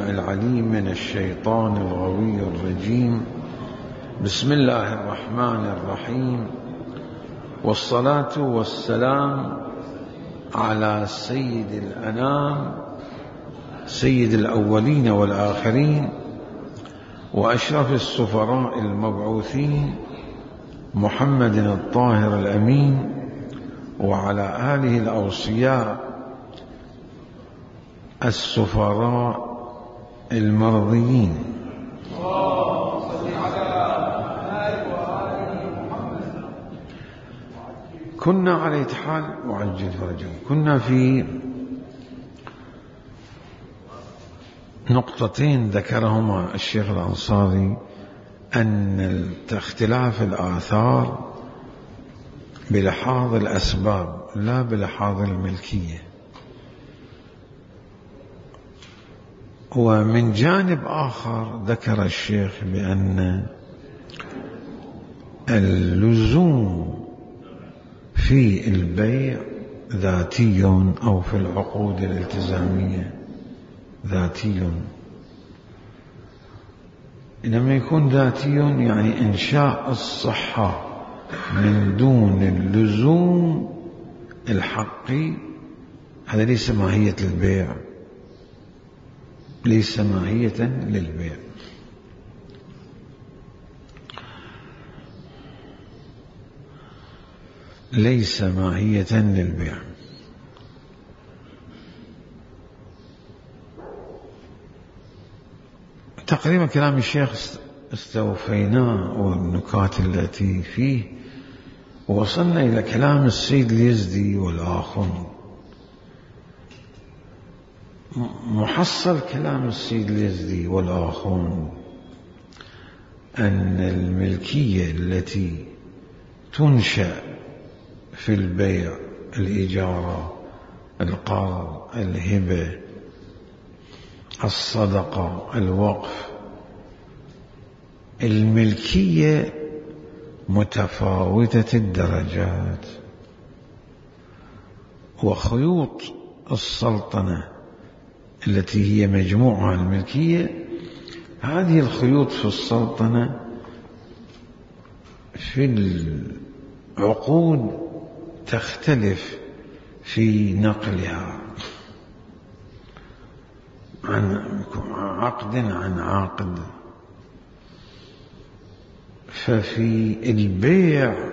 السميع العليم من الشيطان الغوي الرجيم. بسم الله الرحمن الرحيم، والصلاة والسلام على سيد الأنام، سيد الأولين والآخرين، وأشرف السفراء المبعوثين، محمد الطاهر الأمين، وعلى آله الأوصياء السفراء المرضيين. كنا على حال وعجل فرجهم. كنا في نقطتين ذكرهما الشيخ الأنصاري، أن اختلاف الآثار بلحاظ الأسباب لا بلحاظ الملكية، ومن جانب آخر ذكر الشيخ بأن اللزوم في البيع ذاتي أو في العقود الالتزامية ذاتي. إنما يكون ذاتي يعني إنشاء الصحة من دون اللزوم الحقي، هذا ليس ماهية البيع، ليس ماهية للبيع. ليس ماهية للبيع. تقريبا كلام الشيخ استوفيناه والنكات التي فيه، ووصلنا إلى كلام السيد اليزدي والآخرون. محصل كلام السيد اليزدي والآخرون أن الملكية التي تنشأ في البيع، الإجارة، القرض، الهبة، الصدقة، الوقف، الملكية متفاوتة الدرجات، وخيوط السلطنة التي هي مجموعها الملكية، هذه الخيوط في السلطنة في العقود تختلف في نقلها عن عقد عن عقد. ففي البيع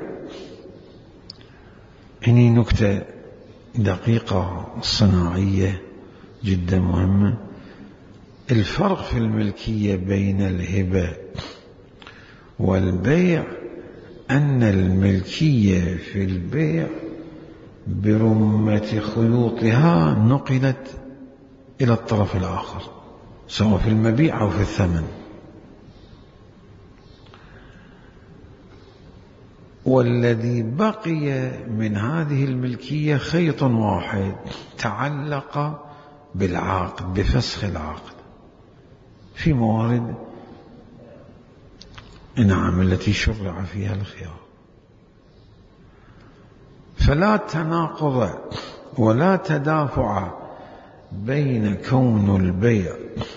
هني نكتة دقيقة صناعية جدا مهمة. الفرق في الملكية بين الهبة والبيع أن الملكية في البيع برمة خيوطها نقلت إلى الطرف الآخر، سواء في المبيع أو في الثمن. والذي بقي من هذه الملكية خيط واحد تعلق بالعقد، بفسخ العقد في موارد نعم التي شرع فيها الخيار. فلا تناقض ولا تدافع بين كون البيع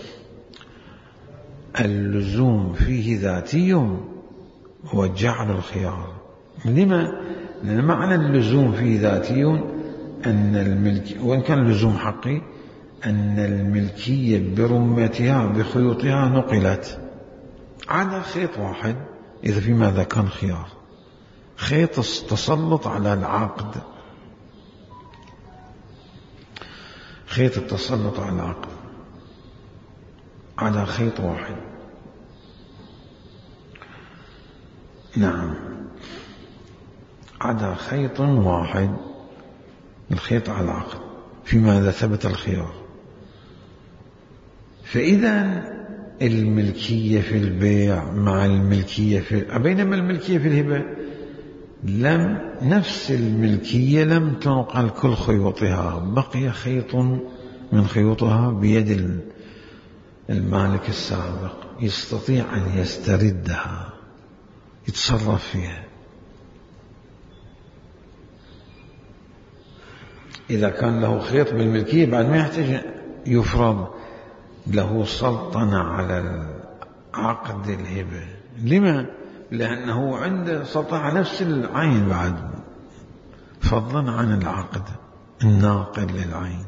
اللزوم فيه ذاتي وجعل الخيار. لما؟ لأن معنى اللزوم فيه ذاتي أن الملك، وإن كان اللزوم حقي، أن الملكية برمتها بخيوطها نقلت على خيط واحد. إذا في ماذا كان خيار؟ خيط التسلط على العقد، خيط التسلط على العقد على خيط واحد. نعم، على خيط واحد، الخيط على العقد فيما إذا ثبت الخيار. فإذا الملكية في البيع مع الملكية بينما الملكية في الهبة نفس الملكية لم تنقل كل خيوطها، بقي خيط من خيوطها بيد المالك السابق، يستطيع أن يستردها، يتصرف فيها. إذا كان له خيط بالملكية بعد ما يحتاج يفرض له سلطنة على عقد الهبة. لما؟ لأنه عنده سلطنة على نفس العين بعد، فضلا عن العقد الناقل للعين.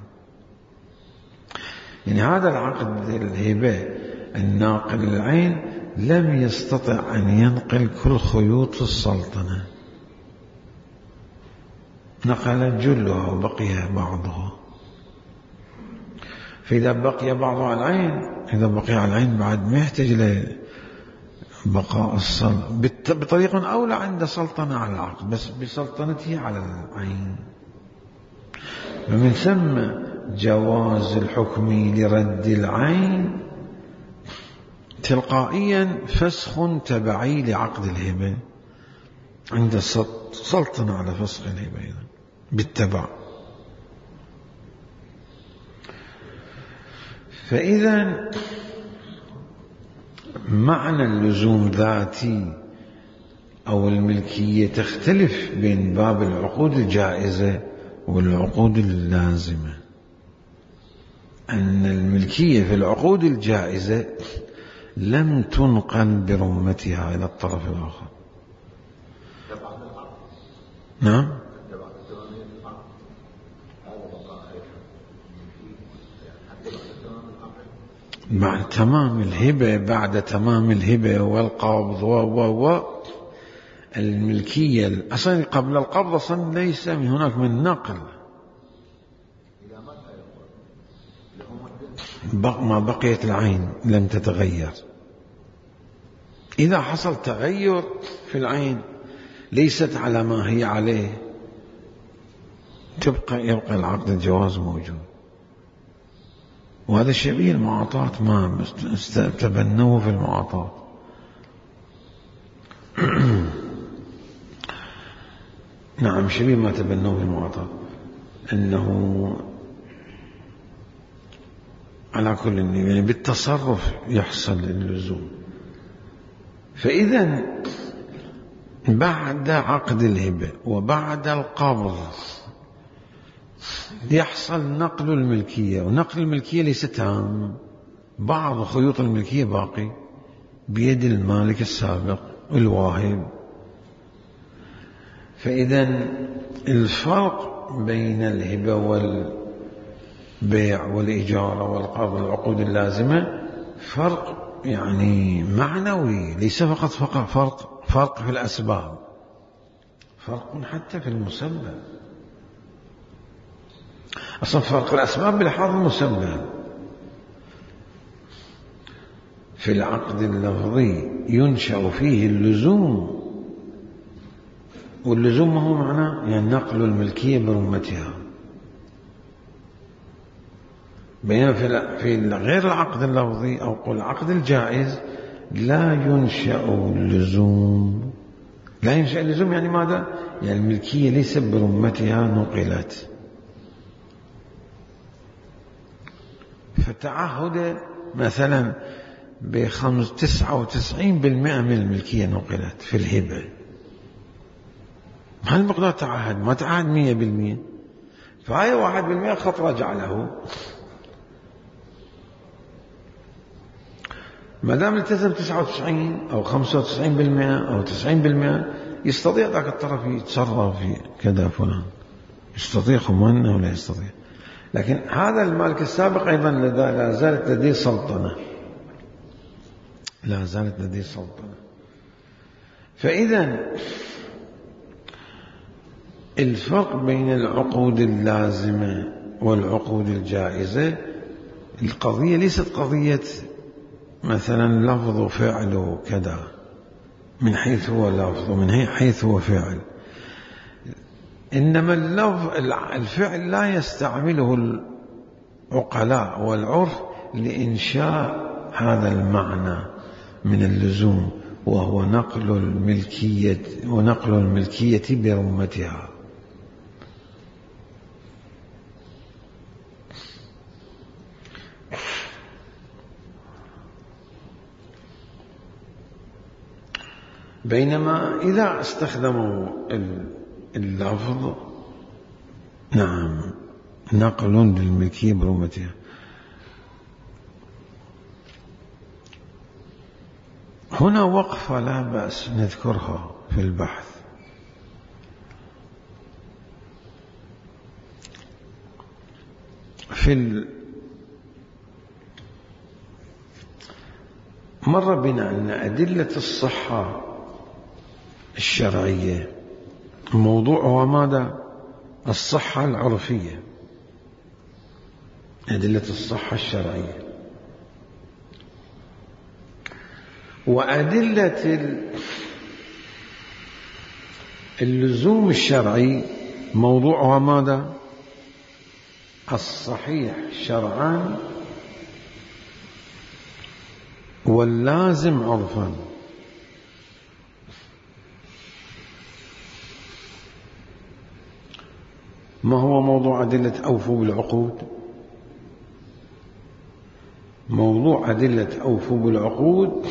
يعني هذا العقد الهبة الناقل للعين لم يستطع أن ينقل كل خيوط السلطنة، نقل جلها وبقي بعضها. فإذا بقي بعضها على العين، إذا بقي على العين بعد ما يحتاج لبقاء السلطنة بطريقة أولى عند سلطنة على العقد، بس بسلطنته على العين. ومن ثم جواز الحكم لرد العين تلقائيا فسخ تبعي لعقد الهبة عند سلطنة على فسخ الهبة بالتبع. فإذا معنى اللزوم ذاتي أو الملكية تختلف بين باب العقود الجائزة والعقود اللازمة. أن الملكية في العقود الجائزة لم تنقل برمتها إلى الطرف الآخر. نعم، بعد تمام الهبة، بعد تمام الهبة والقبض الملكية أصلا قبل القبض أصلا ليس من هناك من نقل، ما بقيت العين لم تتغير. إذا حصل تغير في العين ليست على ما هي عليه يبقى العقد الجواز موجود. وهذا شبيه المعاطاة، ما تبنوه في المعاطاة. نعم، شبيه ما تبنوه في المعاطاة، أنه على كل يعني بالتصرف يحصل اللزوم. فإذا بعد عقد الهبة وبعد القبض يحصل نقل الملكية، ونقل الملكية ليس تام، بعض خيوط الملكية باقي بيد المالك السابق الواهب. فإذا الفرق بين الهبة والبيع والإجارة والقبض والعقود اللازمة فرق يعني معنوي، ليس فقط فرق في الأسباب، فرق حتى في المسبب. أصلا فرق الأسباب بلحاظ المسبب. في العقد اللفظي ينشأ فيه اللزوم، واللزوم ما هو معناه يعني نقل الملكية برمتها. بينما في غير العقد اللفظي أو العقد الجائز لا ينشأ اللزوم. لا ينشأ اللزوم يعني ماذا؟ يعني الملكية ليس برمتها نقلت. فتعهد مثلا 99% من الملكية نقلت في الهبة، هل مقدار تعهد؟ ما تعهد 100%، فهي 1% خط رجع له. ما دام التزم 99 أو 95% أو 90% يستطيع ذاك الطرف يتصرف في كذا فلان، يستطيع خمانه ولا يستطيع. لكن هذا المالك السابق أيضا لا زالت لديه سلطنة، لا زالت لديه سلطنة. فإذا الفرق بين العقود اللازمة والعقود الجائزة، القضية ليست قضية مثلا لفظ وفعل وكذا من حيث هو لفظ ومن حيث هو فعل، إنما الفعل لا يستعمله العقلاء والعرف لإنشاء هذا المعنى من اللزوم، وهو نقل الملكية برمتها. بينما إذا استخدموا اللفظ نعم نقل للملكية برمتها، هنا وقفة لا بأس نذكرها في البحث. مر بنا أن أدلة الصحة الشرعية موضوعها ماذا؟ الصحة العرفية. أدلة الصحة الشرعية. وأدلة اللزوم الشرعي موضوعها ماذا؟ الصحيح شرعا واللازم عرفا. ما هو موضوع أدلة أوفوا بالعقود؟ موضوع أدلة أوفوا بالعقود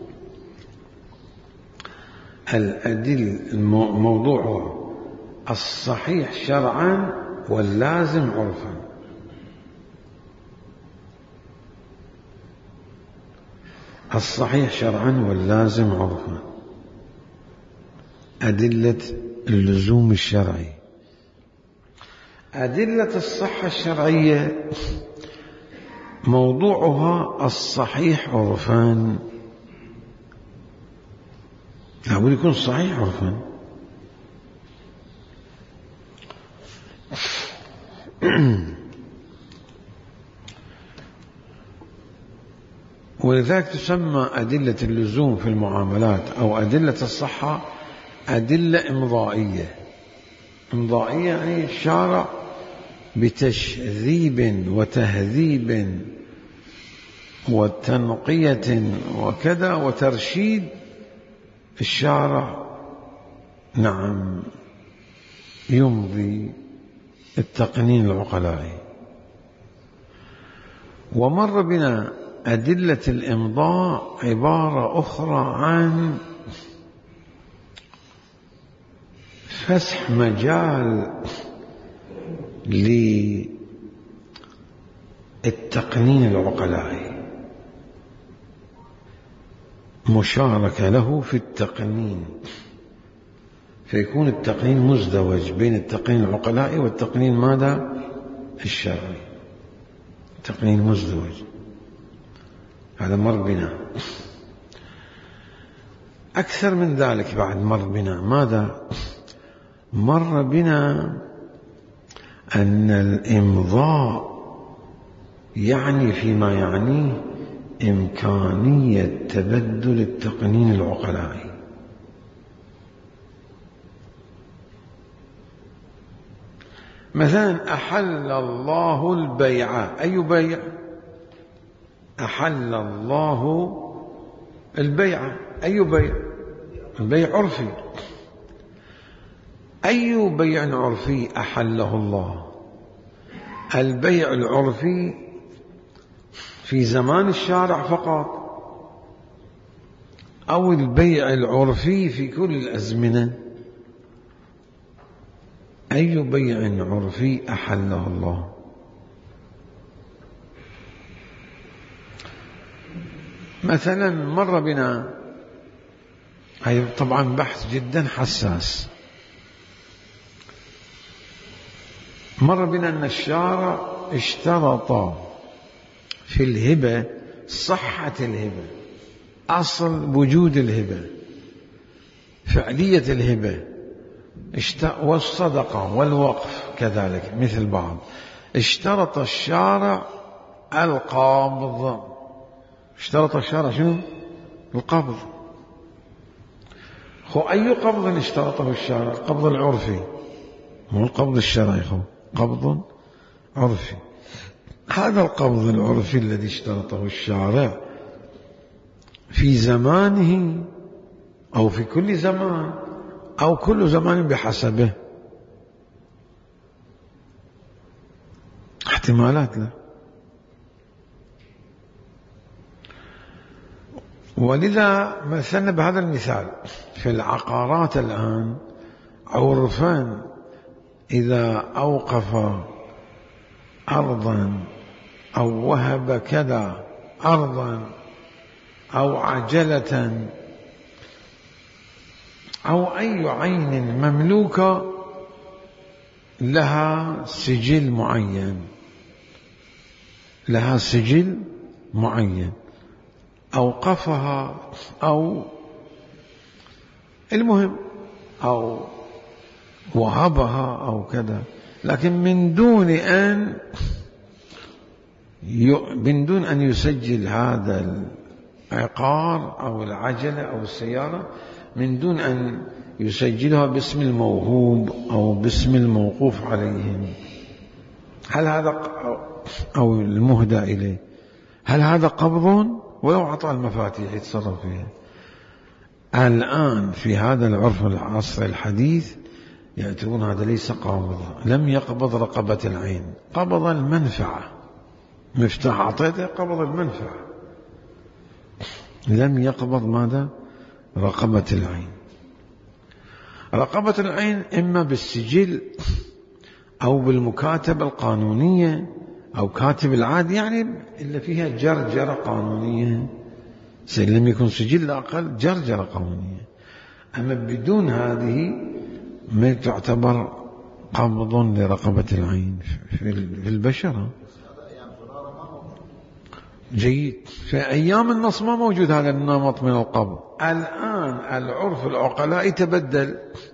موضوع الصحيح شرعا واللازم عرفا. الصحيح شرعا واللازم عرفا، أدلة اللزوم الشرعي. أدلة الصحة الشرعية موضوعها الصحيح عرفان. لابد يكون صحيح عرفان. ولذلك تسمى أدلة اللزوم في المعاملات أو أدلة الصحة أدلة إمضائية. إمضائية يعني الشارع بتشذيب وتهذيب وتنقية وكذا وترشيد الشارع نعم يمضي التقنين العقلائي. ومر بنا أدلة الإمضاء عبارة أخرى عن فسح مجال للتقنين العقلائي، مشاركة له في التقنين، فيكون التقنين مزدوج بين التقنين العقلائي والتقنين ماذا؟ الشرعي. تقنين مزدوج. هذا مر بنا. أكثر من ذلك بعد مر بنا ماذا؟ مر بنا أن الإمضاء يعني فيما يعنيه إمكانية تبدل التقنين العقلائي. مثلا أحل الله البيع. أي بيع؟ أحل الله البيع. أي بيع؟ البيع عرفي. أي بيع عرفي أحله الله؟ البيع العرفي في زمان الشارع فقط أو البيع العرفي في كل الأزمنة؟ أي بيع عرفي أحله الله؟ مثلا مر بنا، هي طبعا بحث جدا حساس، مر بنا أن الشارع اشترط في الهبة صحة الهبة، أصل وجود الهبة، فعلية الهبة، والصدقة والوقف كذلك مثل بعض. اشترط الشارع القبض. اشترط الشارع شنو؟ القبض. أي قبض اشترطه الشارع؟ القبض العرفي، مو القبض الشرعي، قبض عرفي. هذا القبض العرفي الذي اشترطه الشارع في زمانه أو في كل زمان أو كل زمان بحسبه، احتمالات له. ولذا مثلنا بهذا المثال في العقارات الآن عرفان إذا أوقف أرضا أو وهب كذا أرضا أو عجلة أو أي عين مملوكة لها سجل معين، لها سجل معين، أوقفها أو المهم أو وهبها أو كذا، لكن من دون أن يسجل هذا العقار أو العجلة أو السيارة، من دون أن يسجلها باسم الموهوب أو باسم الموقوف عليهم. هل هذا أو المهدى إليه، هل هذا قبض؟ ولو أعطى المفاتيح يتصرف فيها. الآن في هذا العرف العصر الحديث يعتبرون هذا ليس قابضا، لم يقبض رقبة العين، قبض المنفعة. مفتاح أعطيته قبض المنفعة، لم يقبض ماذا؟ رقبة العين. رقبة العين إما بالسجل أو بالمكاتبة القانونية أو كاتب العادي، يعني إلا فيها جرجرة قانونية، لم يكن سجل أقل جرجرة قانونية. أما بدون هذه ما تعتبر قبض لرقبة العين في البشرة. جيد. في أيام النص ما موجود هذا النمط من القبض. الآن العرف العقلاء تبدل،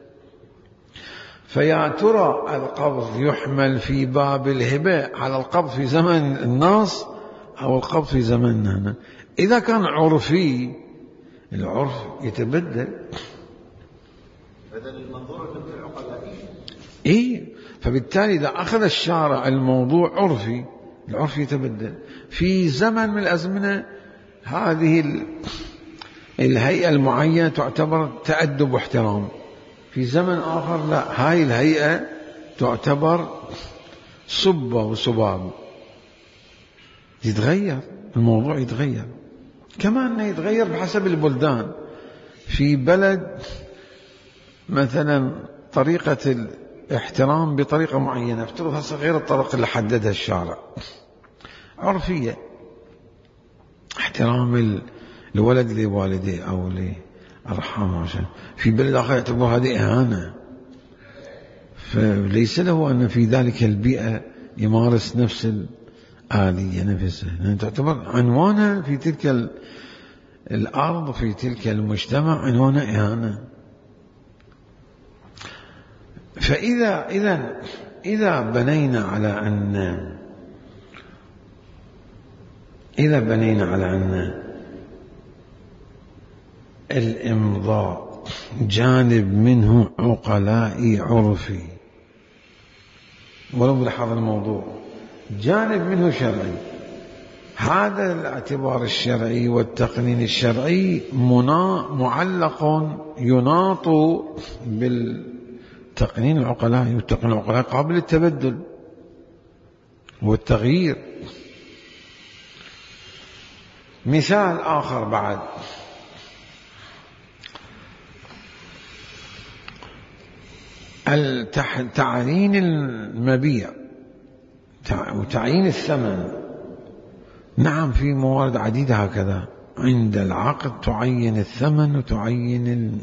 فيا ترى القبض يحمل في باب الهبة على القبض في زمن النص أو القبض في زمننا هنا؟ إذا كان عرفي العرف يتبدل. بدل المنظور الفقهي العقلائي. إيه، فبالتالي إذا أخذ الشارع الموضوع عرفي، العرف يتبدل. في زمن من الأزمنة هذه الهيئة المعينة تعتبر تأدب واحترام، في زمن آخر لا، هاي الهيئة تعتبر صبة وسباب. يتغير الموضوع، يتغير كما أنه يتغير بحسب البلدان. في بلد مثلا طريقة الاحترام بطريقة معينة، افترض هسه غير الطريقة اللي حددها الشارع، عرفية، احترام الولد لوالديه أو لأرحامه، عشان في بلد آخر يعتبر هذه إهانة، فليس له أن في ذلك البيئة يمارس نفس الآلية نفسها، يعني تعتبر عنوانها في تلك الأرض في تلك المجتمع عنوانها إهانة. فإذا بنينا على أن الإمضاء جانب منه عقلائي عرفي، ولو بلحظ الموضوع جانب منه شرعي، هذا الاعتبار الشرعي والتقنين الشرعي معلق يناط بالتقنين العقلائي، والتقنين العقلائي قابل للتبدل والتغيير. مثال آخر بعد، تعيين المبيع وتعيين الثمن. نعم في موارد عديدة هكذا، عند العقد تعين الثمن وتعين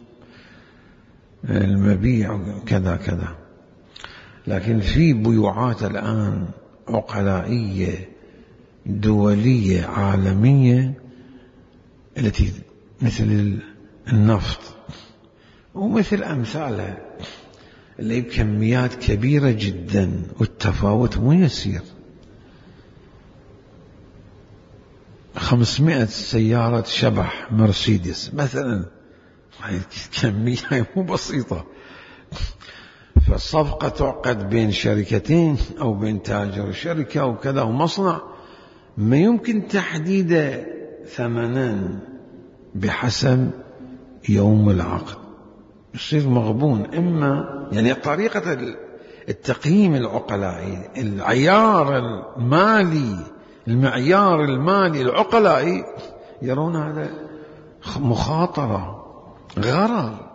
المبيع كذا كذا، لكن في بيوعات الآن عقلائية دولية عالمية التي مثل النفط ومثل أمثالها اللي بكميات كبيرة جدا والتفاوت مو يسير. 500 سيارة شبح مرسيدس مثلا، كمية مو بسيطة. فالصفقة تعقد بين شركتين أو بين تاجر وشركة وكذا ومصنع، ما يمكن تحديد ثمنا بحسب يوم العقد، يصير مغبون. إما يعني طريقة التقييم العقلائي، المعيار المالي العقلائي يرون هذا مخاطرة، غرر،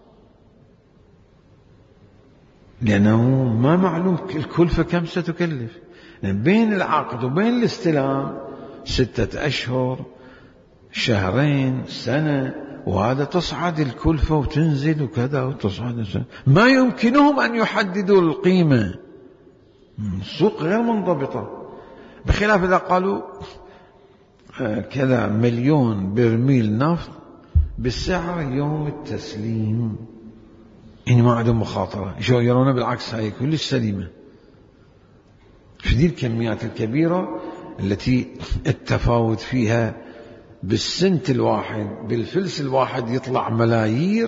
لأنه ما معلوم الكلفة كم ستكلف. يعني بين العقد وبين الاستلام 6 أشهر، شهرين، سنة، وهذا تصعد الكلفة وتنزل وكذا وتصعد، ما يمكنهم أن يحددوا القيمة. السوق غير منضبطة، بخلاف إذا قالوا كذا 1,000,000 برميل نفط بالسعر يوم التسليم، يعني ما عندهم مخاطرة، يرون بالعكس هاي كلش سليمة. في دي الكميات الكبيرة التي التفاوت فيها بالسنت الواحد بالفلس الواحد يطلع ملايير،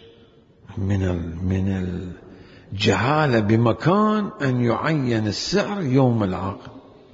من الجهالة بمكان أن يعين السعر يوم العقد.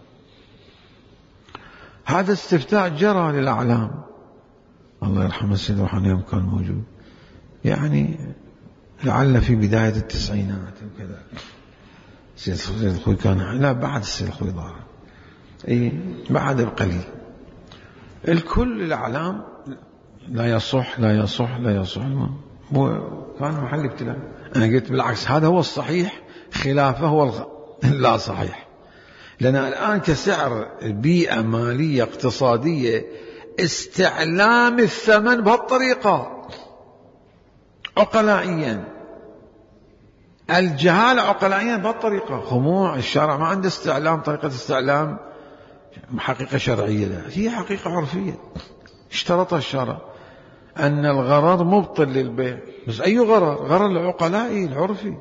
هذا استفتاء جرى للأعلام، الله يرحمه السيد روحاني يوم كان موجود، يعني لعل في بداية التسعينات وكذا. السيد الخوي كان، لا بعد السيد الخوي ظهر، بعد بقليل. الكل الأعلام لا يصح لا يصح لا يصح، كان محل ابتلاء. أنا قلت بالعكس، هذا هو الصحيح، خلافه هو لا صحيح. لأن الآن كسعر بيئة مالية اقتصادية استعلام الثمن بهالطريقة عقلائيا، الجهالة عقلائيا بهالطريقة، خموع الشارع ما عنده استعلام، طريقة استعلام حقيقة شرعية، لا هي حقيقة عرفية اشترطها الشارع، أن الغرر مبطل للبيع. بس أي غرر؟ غرر العقلائي العرفي.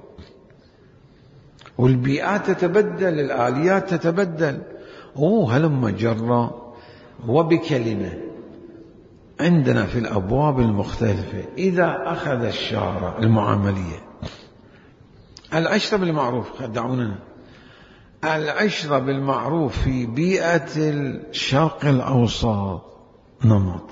والبيئات تتبدل، الآليات تتبدل. هلما جرى. وبكلمة عندنا في الأبواب المختلفة إذا أخذ الشارع المعاملية العشرة بالمعروف، دعونا العشرة بالمعروف في بيئة الشرق الأوسط نمط،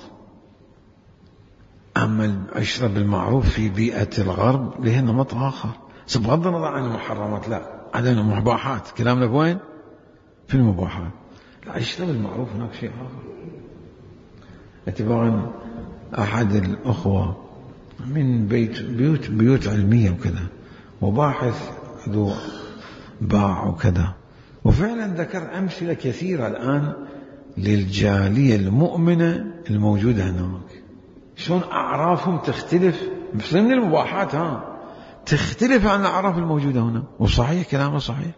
أما العشرة بالمعروف في بيئة الغرب له نمط آخر. بغض النظر عن المحرمات، لا عندنا مباحات، كلامنا وين؟ في المباحات. العشرة بالمعروف هناك شيء آخر. اتباعا أحد الأخوة من بيوت علمية وكذا، وباحث ذو باع وكذا، وفعلا ذكر أمثلة كثيرة الآن للجالية المؤمنة الموجودة هناك، شلون أعرافهم تختلف مثل من المباحات، تختلف عن الأعراف الموجودة هنا. وصحيح كلامه صحيح،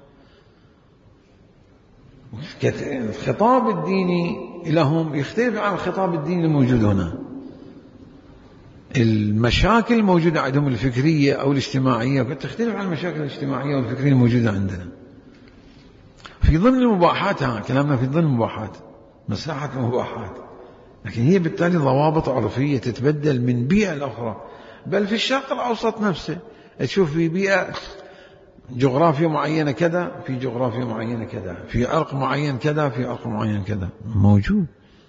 الخطاب الديني لهم يختلف عن الخطاب الديني الموجود هنا. المشاكل الموجودة عندهم الفكرية أو الاجتماعية تختلف عن المشاكل الاجتماعية والفكرية الموجودة عندنا. في ضمن المباحات، كلامنا في ضمن المباحات، مساحة المباحات، لكن هي بالتالي ضوابط عرفية تتبدل من بيئة لأخرى. بل في الشرق الأوسط نفسه تشوف في بيئة جغرافيا معينة كذا، في جغرافيا معينة كذا، في عرق معين كذا، في عرق معين كذا، موجود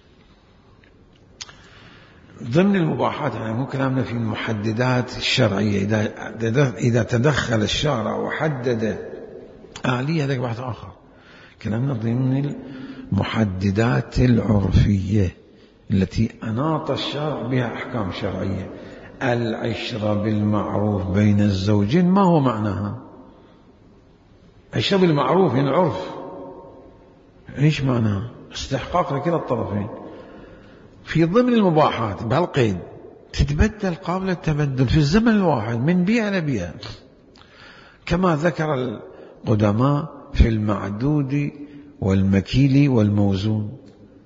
ضمن المباحات. يعني مو كلامنا في المحددات الشرعية، إذا تدخل الشارع وحدد آلية هذا بحث آخر. كلامنا ضمن المحددات العرفية التي أناط الشارع بها أحكام شرعية. العشرة بالمعروف بين الزوجين ما هو معناها؟ عشرة بالمعروف يعني عرف، ايش معناها؟ استحقاق لكلا الطرفين في ضمن المباحات بهالقيد، تتبدل قابلة التبدل في الزمن الواحد من بيئة لبيئة، كما ذكر القدماء في المعدود والمكيل والموزون.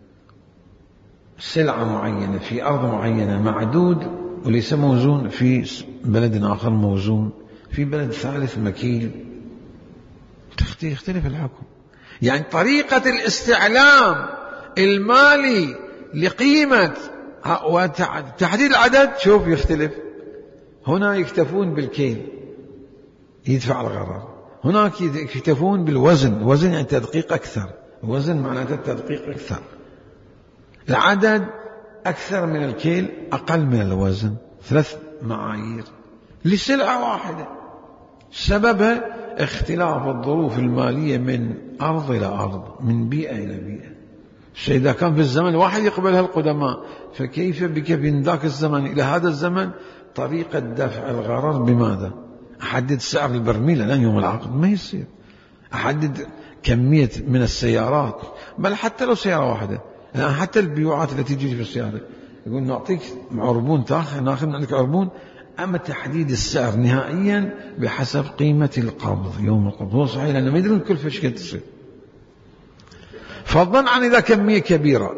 سلعة معينة في أرض معينة معدود وليس موزون، في بلد آخر موزون، في بلد ثالث مكيل، يختلف الحكم. يعني طريقة الاستعلام المالي لقيمة وتحديد العدد شوف يختلف. هنا يكتفون بالكيل يدفع الغرر، هناك يكتفون بالوزن، وزن يعني تدقيق أكثر، وزن معناته تدقيق أكثر، العدد أكثر من الكيل أقل من الوزن، 3 معايير لسلعة واحدة. سببها اختلاف الظروف المالية من أرض إلى أرض، من بيئة إلى بيئة. إذا كان في الزمن الواحد يقبلها القدماء، فكيف بك من ذاك الزمن إلى هذا الزمن طريقة دفع الغرر بماذا؟ أحدد سعر البرميل الآن يوم العقد ما يصير، أحدد كمية من السيارات، بل حتى لو سيارة واحدة الآن، حتى البيوعات التي تجي في السيارة يقول نعطيك عربون ناخذ عندك عربون، أما تحديد السعر نهائيا بحسب قيمة القبض يوم القبض. هو صحيح لأنه ما يدري الكلفة ايش قد تصير، فضلا عن إذا كمية كبيرة.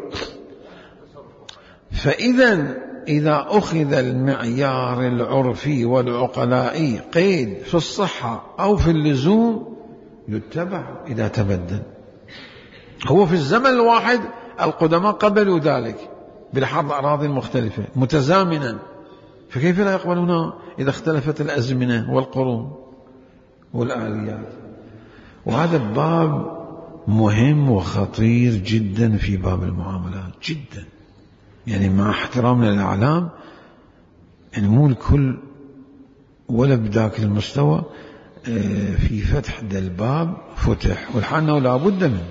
إذا أخذ المعيار العرفي والعقلائي قيد في الصحة أو في اللزوم يتبع إذا تبدل. هو في الزمن الواحد القدماء قبلوا ذلك بلحاظ أراضي مختلفة متزامنا، فكيف لا يقبلونها إذا اختلفت الأزمنة والقرون والآليات؟ وهذا باب مهم وخطير جدا في باب المعاملات جدا، يعني مع احترامنا للأعلام، يعني مو الكل ولا بذاك المستوى في فتح ذا الباب فتح، والحال أنه لا بد منه.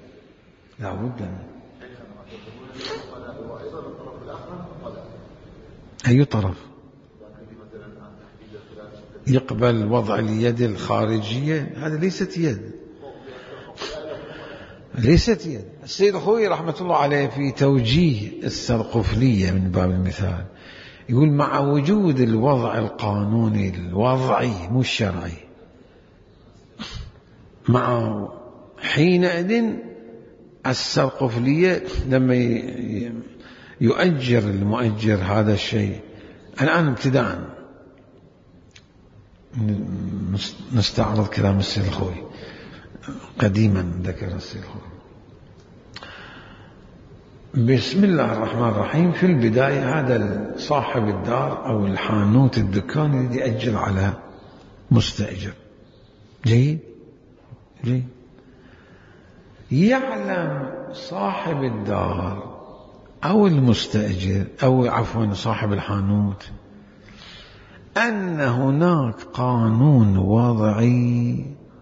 أي طرف يقبل وضع اليد الخارجية؟ هذا ليست يد. السيد الخوئي رحمة الله عليه في توجيه السرقفلية من باب المثال يقول مع وجود الوضع القانوني الوضعي مو الشرعي، مع حينئذ السرقفلية لما يؤجر المؤجر هذا الشيء، الآن ابتداء نستعرض كلام السيد الخوئي، قديما ذكر السيد الخوئي بسم الله الرحمن الرحيم. في البداية هذا صاحب الدار أو الحانوت الدكان الذي يأجر على مستأجر، جيد يعلم صاحب الدار أو المستأجر أو عفوا صاحب الحانوت أن هناك قانون وضعي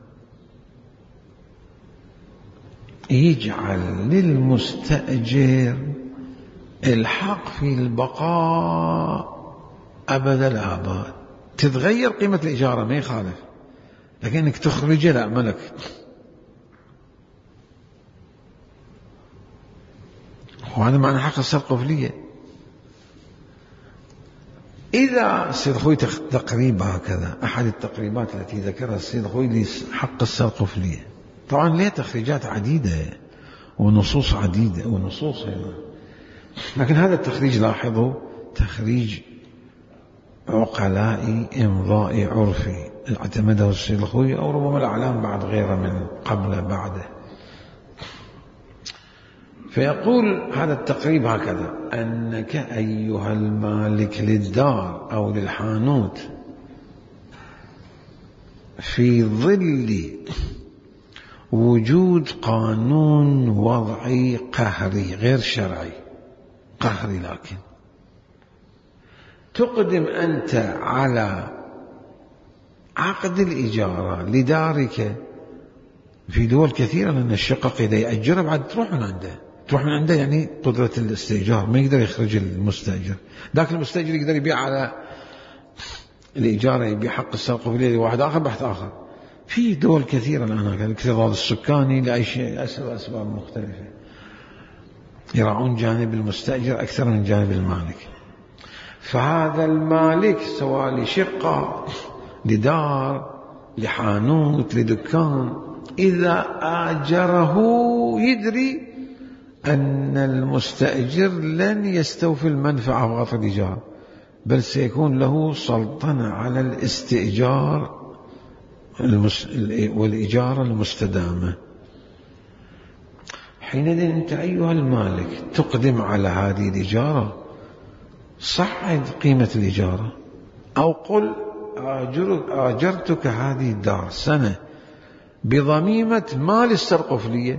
يجعل للمستأجر الحق في البقاء أبد الآباد. تتغير قيمة الإجارة ما يخالف، لكن إنك تخرجه لا ملك. وهذا معنى حق السرقفلية. إذا السيد الخوئي تقريب هكذا، أحد التقريبات التي ذكرها السيد الخوئي لحق السرقفلية، طبعا ليه تخريجات عديدة ونصوص عديدة ونصوص هنا، لكن هذا التخريج لاحظوا تخريج عقلائي إمضائي عرفي اعتمده السيد الخوئي، أو ربما الأعلام بعد غيره من قبل بعده. فيقول هذا التقريب هكذا: أنك أيها المالك للدار أو للحانوت في ظل وجود قانون وضعي قهري غير شرعي، قهري، لكن تقدم أنت على عقد الإجارة لدارك في دول كثيرة، لأن الشقق إذا يأجر بعد تروح من عنده يعني قدرة الاستئجار، ما يقدر يخرج المستأجر. ذاك المستأجر يقدر يبيع على الإجارة، يبيع حق السرقفلية لواحد آخر بحث آخر. في دول كثيرة الآن الاكتظاظ السكاني لأي شيء أسباب مختلفة يراعون جانب المستأجر أكثر من جانب المالك. فهذا المالك سواء لشقة لدار لحانوت لدكان، إذا آجره يدري أن المستأجر لن يستوفي المنفعة فقط الإيجار، بل سيكون له سلطنة على الاستئجار والإجارة المستدامة. حينئذ أنت أيها المالك تقدم على هذه الإجارة، صعد قيمة الإجارة، أو قل آجرتك هذه الدار سنة بضميمة مال السرقفلية.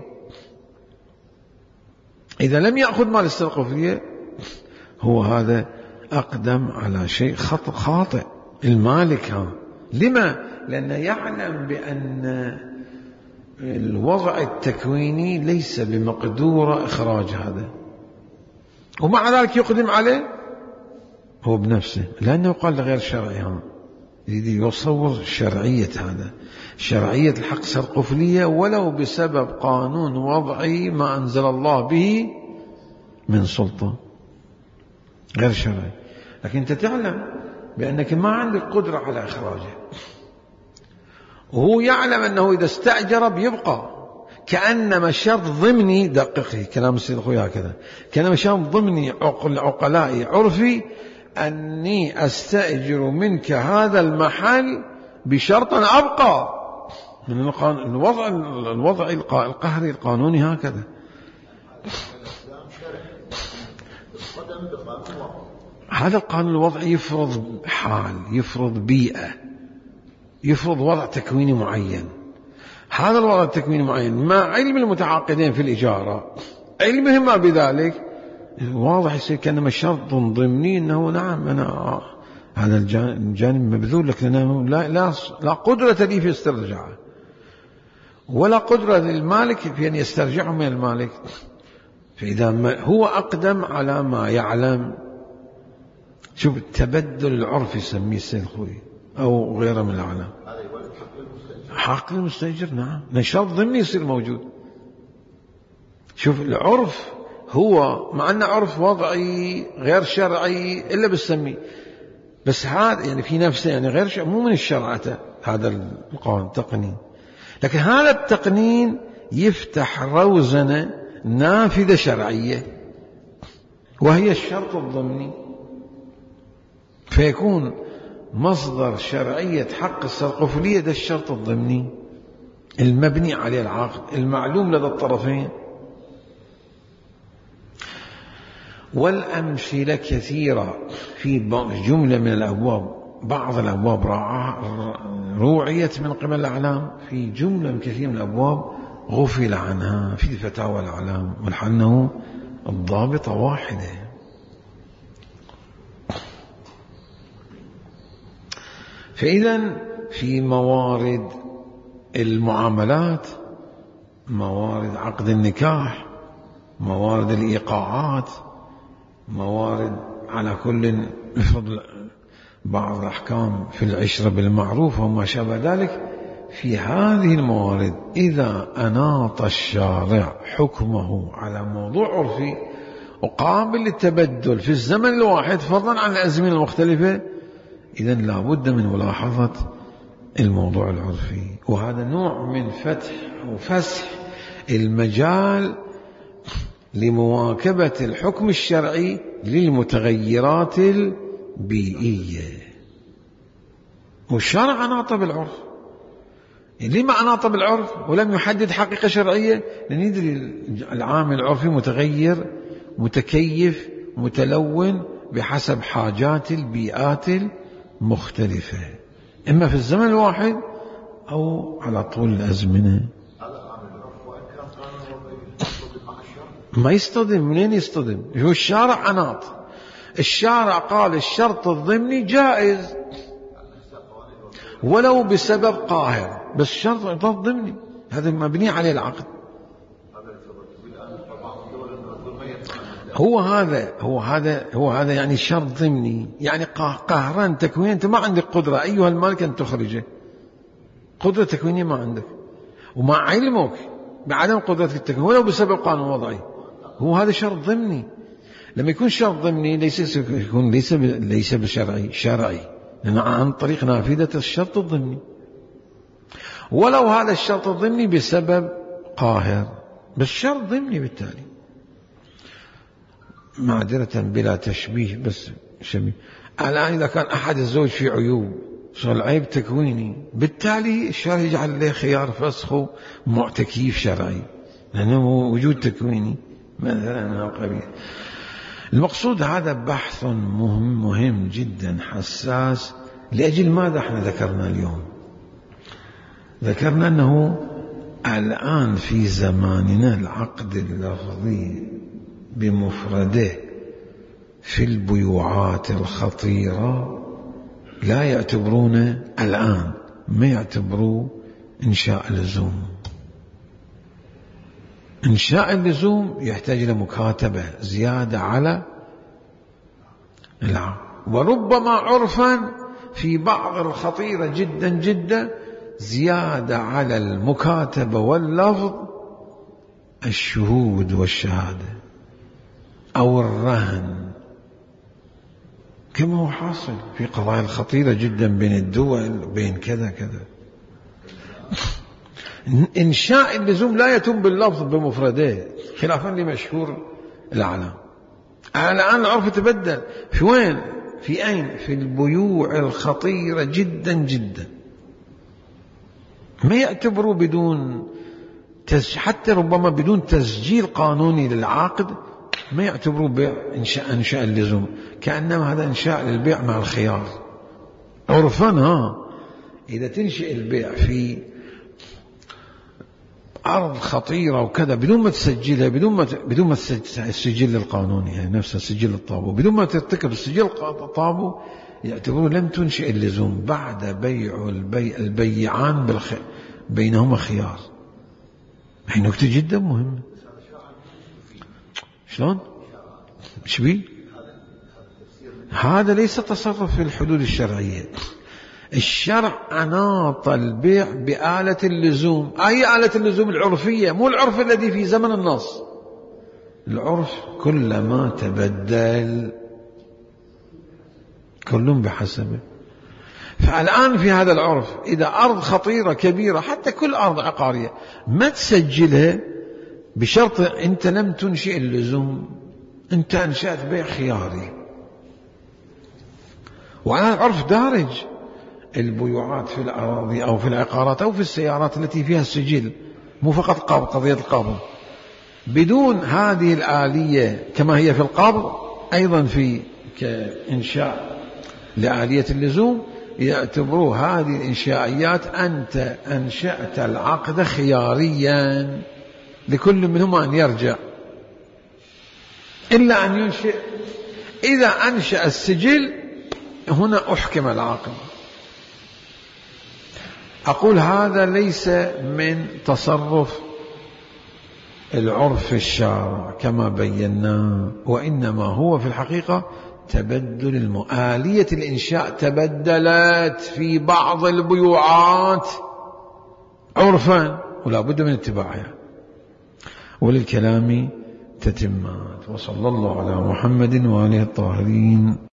إذا لم يأخذ مال السرقفلية هو هذا أقدم على شيء خاطئ المالك. لما؟ لأنه يعلم بأن الوضع التكويني ليس بمقدور إخراج هذا، ومع ذلك يقدم عليه هو بنفسه، لأنه قال غير شرعي. يصور شرعية هذا، شرعية الحق السرقفلية، ولو بسبب قانون وضعي ما أنزل الله به من سلطة. غير شرعي، لكن أنت تعلم بأنك ما عندك قدرة على إخراجه، وهو يعلم أنه إذا استأجر بيبقى، كأنما شرط ضمني، دققي كلام السيد الخوي هكذا، كأنما شرط ضمني عقلائي عرفي أني أستأجر منك هذا المحل بشرط أن أبقى. من الوضع القهري القانوني هكذا. هذا القانون الوضعي يفرض حال، يفرض بيئة، يفرض وضع تكويني معين. هذا الوضع التكويني معين مع علم المتعاقدين في الإجارة، علمهم ما بذلك، واضح يصير كأنما شرط ضمني أنه نعم أنا هذا الجانب مبذول لك، لا قدرة لي في استرجاعه، ولا قدرة للمالك في أن يسترجعه من المالك. فإذا هو أقدم على ما يعلم، شوف التبدل العرفي يسميه السيد الخوي أو غيره من الأعلام، حق المستأجر. نعم نشاط ضمني يصير موجود. شوف العرف هو مع أنه عرف وضعي غير شرعي إلا بسميه، بس هذا يعني في نفسه يعني غير شرعي، مو من الشرع هذا القانون تقنين، لكن هذا التقنين يفتح روزنة نافذة شرعية وهي الشرط الضمني، فيكون مصدر شرعية حق السرقفلية ده الشرط الضمني المبني عليه العقد المعلوم لدى الطرفين. والأمثلة كثيرة في جملة من الأبواب، بعض الأبواب روعيت من قبل الأعلام، في جملة كثير من الأبواب غفل عنها في فتاوى الأعلام، ولأنه الضابطة واحدة. فإذا في موارد المعاملات، موارد عقد النكاح، موارد الإيقاعات، موارد على كل بفضل بعض الأحكام في العشرة بالمعروف وما شابه ذلك، في هذه الموارد إذا أناط الشارع حكمه على موضوع عرفي وقابل للتبدل في الزمن الواحد فضلا عن الأزمنة المختلفة، إذن لا بد من ملاحظة الموضوع العرفي. وهذا نوع من فتح وفسح المجال لمواكبة الحكم الشرعي للمتغيرات البيئية. والشرع أناط بالعرف. لما أناط بالعرف ولم يحدد حقيقة شرعية؟ لأن يدري العامل العرفي متغير متكيف متلون بحسب حاجات البيئات المختلفة، إما في الزمن الواحد أو على طول الأزمنة. ما يصطدم، منين يصطدم؟ هو الشارع أناط، الشارع قال الشرط الضمني جائز ولو بسبب قاهر، بس الشرط ضمني هذا مبني عليه العقد. هو هذا يعني شرط ضمني، يعني قهرا تكوين، أنت ما عندك قدرة أيها المالك أن تخرجه، قدرة تكوينية ما عندك، ومع علمك بعدم قدرة التكوين ولو بسبب قانون وضعي، هو هذا شرط ضمني. لما يكون شرط ضمني ليس بشرعي، شرعي لأن عن طريق نافذة الشرط الضمني، ولو هذا الشرط الضمني بسبب قاهر، بس شرط ضمني بالتالي. معذرة بلا تشبيه بس شبيه، الآن إذا كان أحد الزوج في عيوب صار عيب تكويني، بالتالي الشرع يجعل له خيار فسخه تكييف شرعي لأنه وجود تكويني مثلا من القبيل. المقصود هذا بحث مهم جدا حساس. لأجل ماذا احنا ذكرنا اليوم؟ ذكرنا أنه الآن في زماننا العقد اللفظي بمفرده في البيوعات الخطيرة لا يعتبرون الآن، ما يعتبروا إنشاء اللزوم. إنشاء اللزوم يحتاج إلى مكاتبة زيادة على العقد، وربما عرفا في بعض الخطيرة جدا جدا زيادة على المكاتبة واللفظ الشهود والشهادة أو الرهن حاصل في قضايا خطيرة جدا بين الدول، بين كذا كذا. إنشاء اللزوم لا يتم باللفظ بمفردات خلافا لمشهور الأعلام. الآن العرف تبدل. في وين؟ في أين؟ في البيوع الخطيرة جدا جدا، ما يعتبروا بدون حتى ربما بدون تسجيل قانوني للعاقد، ما يعتبروا بيع إنشاء اللزوم، كأنما هذا إنشاء للبيع مع الخيار عرفا. إذا تنشئ البيع في أرض خطيرة وكذا بدون ما تسجلها، بدون ما تسجل القانوني، يعني نفسه سجل الطابو، بدون ما ترتكب السجل الطابو، يعتبرون لم تنشئ اللزوم بعد بيع البيعان بينهما خيار. هي نكتة جدا مهمة. شلون؟ ايش بيه؟ هذا ليس تصرف في الحدود الشرعية. الشرع أناط البيع بآلة اللزوم. أي آلة اللزوم؟ العرفية، مو العرف الذي في زمن النص. العرف كلما تبدل كل بحسبه. فالآن في هذا العرف إذا أرض خطيرة كبيرة، حتى كل أرض عقارية، ما تسجلها بشرط أنت لم تنشئ اللزوم، أنت أنشأت بيع خياري. وعلى العرف دارج البيوعات في الأراضي أو في العقارات أو في السيارات التي فيها السجل، مو فقط قضية القبض. بدون هذه الآلية كما هي في القبض، أيضا في كإنشاء لآلية اللزوم، يعتبروا هذه الإنشائيات أنت أنشأت العقد خياريا، لكل منهما أن يرجع، إلا أن ينشئ. إذا أنشأ السجل هنا أحكم العقد. أقول هذا ليس من تصرف العرف الشارع كما بينا، وإنما هو في الحقيقة تبدل آلية الإنشاء تبدلت في بعض البيوعات عرفا، ولا بد من اتباعها. وللكلام تتمات. وصلى الله على محمد وآله الطاهرين.